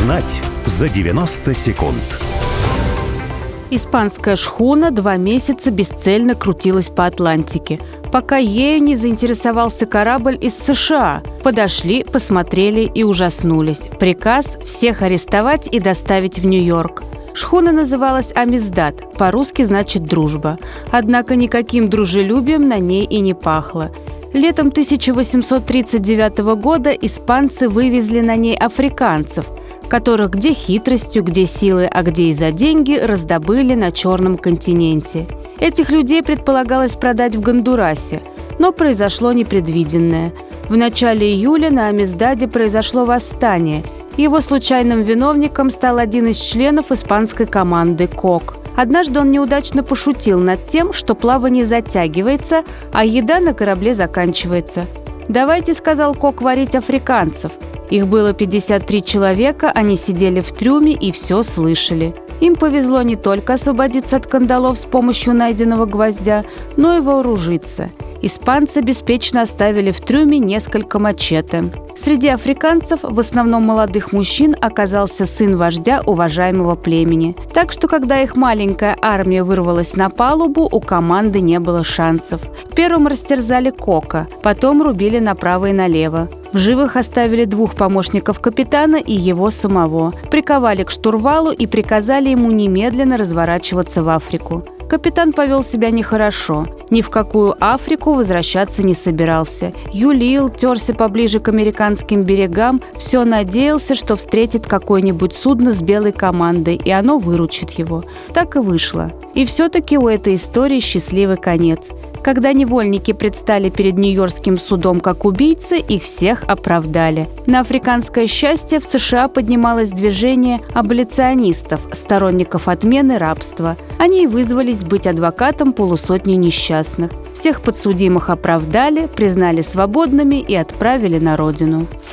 Узнать за 90 секунд. Испанская шхуна 2 месяца бесцельно крутилась по Атлантике, пока ею не заинтересовался корабль из США. Подошли, посмотрели и ужаснулись. Приказ – всех арестовать и доставить в Нью-Йорк. Шхуна называлась «Амиздад», по-русски значит «дружба». Однако никаким дружелюбием на ней и не пахло. Летом 1839 года испанцы вывезли на ней африканцев, которых где хитростью, где силой, а где и за деньги раздобыли на Черном континенте. Этих людей предполагалось продать в Гондурасе, но произошло непредвиденное. В начале июля на Амиздаде произошло восстание. Его случайным виновником стал один из членов испанской команды Кок. Однажды он неудачно пошутил над тем, что плавание затягивается, а еда на корабле заканчивается. «Давайте, — сказал Кок, — варить африканцев». Их было 53 человека, они сидели в трюме и все слышали. Им повезло не только освободиться от кандалов с помощью найденного гвоздя, но и вооружиться. Испанцы беспечно оставили в трюме несколько мачете. Среди африканцев, в основном молодых мужчин, оказался сын вождя уважаемого племени. Так что, когда их маленькая армия вырвалась на палубу, у команды не было шансов. Первым растерзали Кока, потом рубили направо и налево. В живых оставили 2 помощников капитана и его самого. Приковали к штурвалу и приказали ему немедленно разворачиваться в Африку. Капитан повел себя нехорошо. Ни в какую Африку возвращаться не собирался. Юлил, терся поближе к американским берегам, все надеялся, что встретит какое-нибудь судно с белой командой, и оно выручит его. Так и вышло. И все-таки у этой истории счастливый конец. Когда невольники предстали перед Нью-Йоркским судом как убийцы, их всех оправдали. На африканское счастье в США поднималось движение аболиционистов, сторонников отмены рабства. Они и вызвались быть адвокатом полусотни несчастных. Всех подсудимых оправдали, признали свободными и отправили на родину.